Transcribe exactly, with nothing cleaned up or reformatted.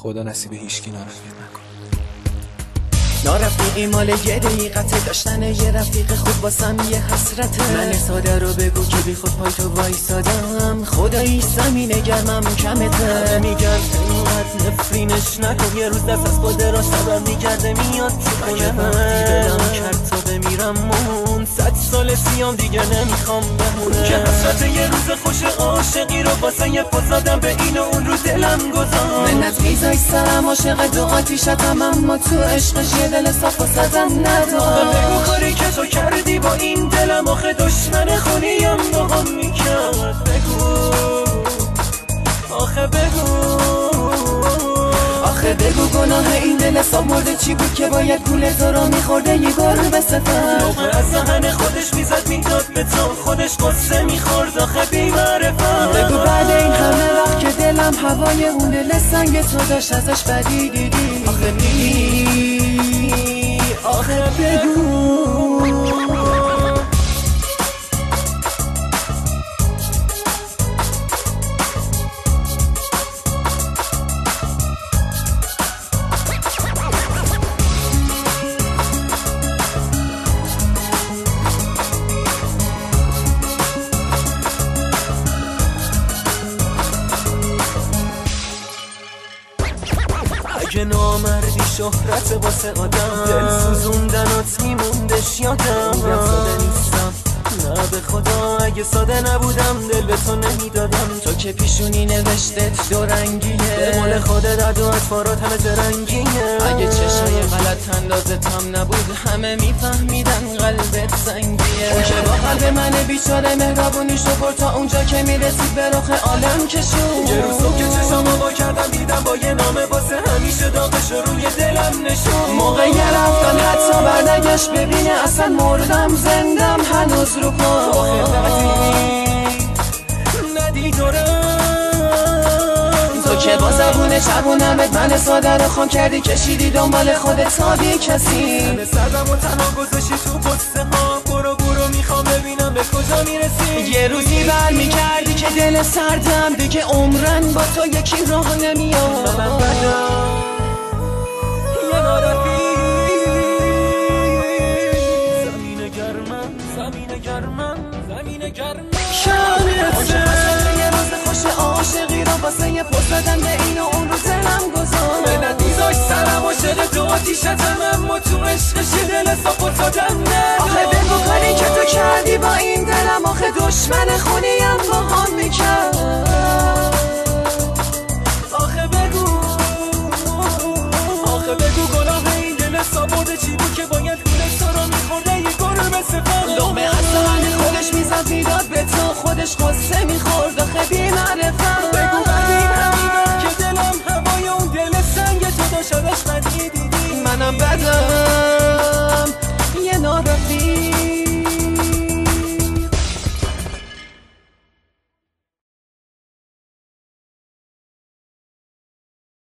خدا نصیب هیچکی ناراحت نکن. نارفیقی مال یه دقیقته، داشتن یه رفیق خوب واسم یه حسرته. من ساده رو بگو که بی خود پای تو وایسادم، خدایی زمین گرمم کمته. میگن اینقدر نفرینش نکن، یه روز دست از خود را صبر میگرده میاد تو خونه. وقتی دلم کرد تا بمیرم مون، صد سال سیام دیگه نمیخوام بمونه. که حسرت یه روز خوش عاشقی رو واسه یه پازادم به این و اون رو دلم گذار. منت میزای سرم عاشق دو آتیشتم، اما تو عشقش یه دل صاف و صدم ندار. بگو کاری که تو کردی با این دلم، آخه دشمن خونیم با هم میکرد. بگو آخه بگو آخه بگو گناه این دل صاف مرده چی بود که باید گول تو رو میخورده یه گربه سفر. لقمه از دهن خودش میزد میداد به تو، خودش قصه میخورد آخه بی معرفت. بگو بعد این همه وقت که دلم هوای اون دل سنگ تو داشت ازش بدی دیدی. آخه بی آخه بگو اگه نامردی شهرت واسه آدم، دل سوزوندنات میموندش یادم. میگم ساده نیستم نه به خدا، اگه ساده نبودم دل به تو نمیدادم. تو که پیشونی نوشتت دو رنگیه، به مال خودت عد و اطفارات همه زرنگیه. اگه چشای غلط اندازتم نبود همه میفهمیدن قلبت سنگیه. اون که با قلب من بیچاره مهربونیشو برد تا اونجا که میرسید به رخ عالم کشون. یه روز صبح که چشامو با کردم دیدم با یه نامه واسه همیشه داغش روی دلم نشون. موقع یه رفتن حتی برنگشت ببینه اصلا مردم زندم هنوز رو پا. آخه ندی تو که با زبون چبونمت من ساده رو خام کردی، کشیدی دنبال خودت تا بی کسی. من سردم و تنها گذاشی تو پسته ها، برو برو میخوام ببینم به کجا میرسی. یه روزی بر میکردی که دل سردم دیگه عمرن با تو یکی راه نمیاد. من بدم یه نارفی زمین گرمم زمین گرمم زمین گرمم شانته. یه روز خوش عاشقی رو واسه یه پس دادن به این و اون رو دلم گذار. منت میزاش سرم عاشق تو آتیشتم، اما تو عشقش یه دل صاف و صادم ندار. آخه بگو کاری که تو کردی با این دلم، آخه دشمن خونیم با هم میکرد. آخه بگو آخه بگو گناه این دل صابرده چی بود که باید گونه تو رو میخورده یه گربه سفر. لقمه از دهن خودش میزد میداد به تو، خودش قصه میخورد آخه بی معرفت. بگو